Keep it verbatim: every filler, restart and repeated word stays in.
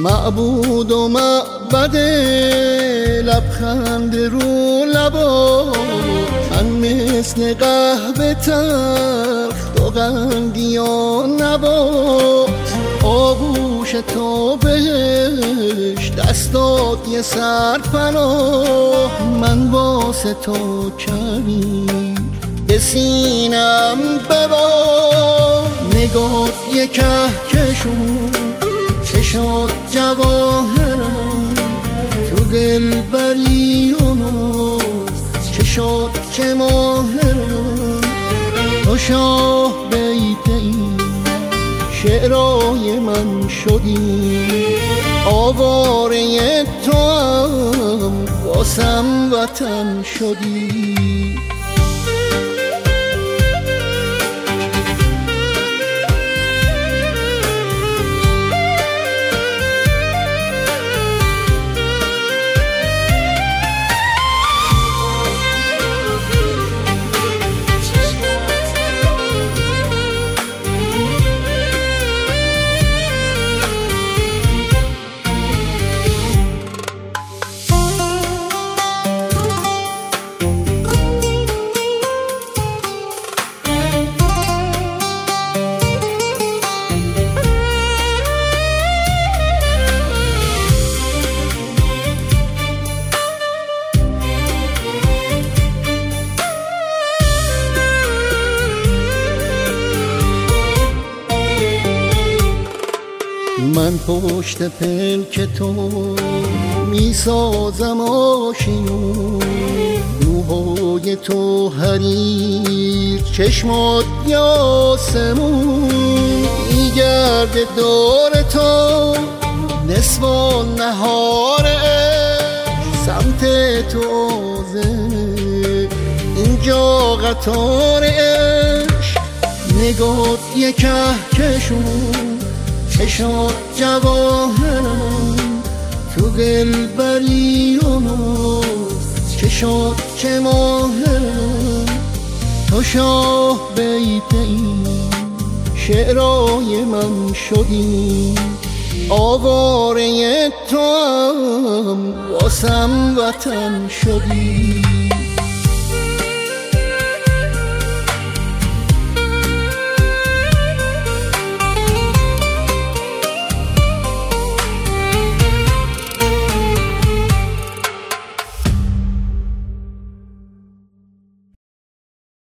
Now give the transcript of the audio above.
معبود و معبد لبخند رو لبا، من مثل قهوه تلخ تو قندی و نبات، آغوش تو بهش دستات یه سرپناه، من واسه تو کبیر به سینم ببار، نگاه یه کهکشون چشات جواهرم، تو دلبری و ناز چشات که ماهرم، تو شاه بیت این شعرهای من شدی، آواره تو هم واسم وطن شدی. من پشت پلک تو میسازم آشیون، روهای تو حریر چشمات یاسمون، میگرده دور تو نصفان نهاره، سمت تو آزه اینجا قطار عشق، نگات یه کهکشون چشات جواهرم، تو دلبری و ناز چشات که ماهرم، تو شاه بیت این شعرهای من شدی، آواره تو هم واسم وطن شدی.